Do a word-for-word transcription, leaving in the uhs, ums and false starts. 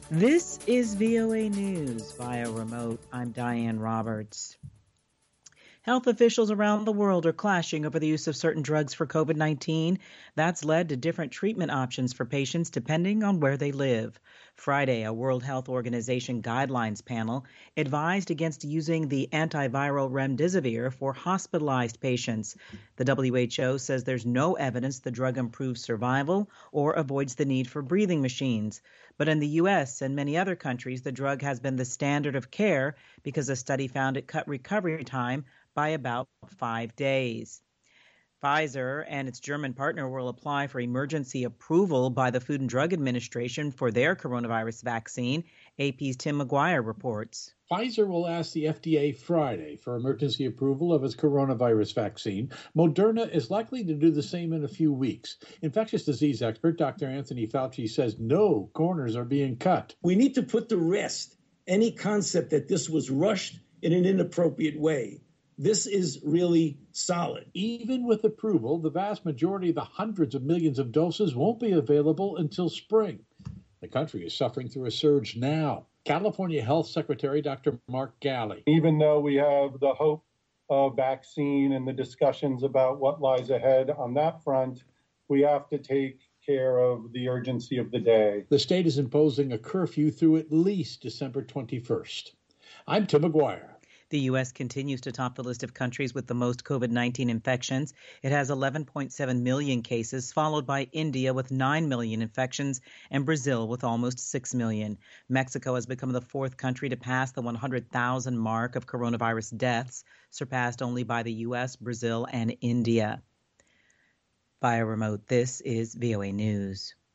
This is V O A News via remote. I'm Diane Roberts. Health officials around the world are clashing over the use of certain drugs for COVID nineteen. That's led to different treatment options for patients depending on where they live. Friday, a World Health Organization guidelines panel advised against using the antiviral remdesivir for hospitalized patients. The W H O says there's no evidence the drug improves survival or avoids the need for breathing machines. But in the U S and many other countries, the drug has been the standard of care because a study found it cut recovery time by about five days. Pfizer and its German partner will apply for emergency approval by the Food and Drug Administration for their coronavirus vaccine, A P's Tim McGuire reports. Pfizer will ask the F D A Friday for emergency approval of its coronavirus vaccine. Moderna is likely to do the same in a few weeks. Infectious disease expert Doctor Anthony Fauci says no corners are being cut. We need to put to rest any concept that this was rushed in an inappropriate way. This is really solid. Even with approval, the vast majority of the hundreds of millions of doses won't be available until spring. The country is suffering through a surge now. California Health Secretary Doctor Mark Ghaly. Even though we have the hope of vaccine and the discussions about what lies ahead on that front, we have to take care of the urgency of the day. The state is imposing a curfew through at least December twenty-first. I'm Tim McGuire. The U S continues to top the list of countries with the most COVID nineteen infections. It has eleven point seven million cases, followed by India with nine million infections and Brazil with almost six million. Mexico has become the fourth country to pass the one hundred thousand mark of coronavirus deaths, surpassed only by the U S, Brazil, and India. Via remote, this is V O A News.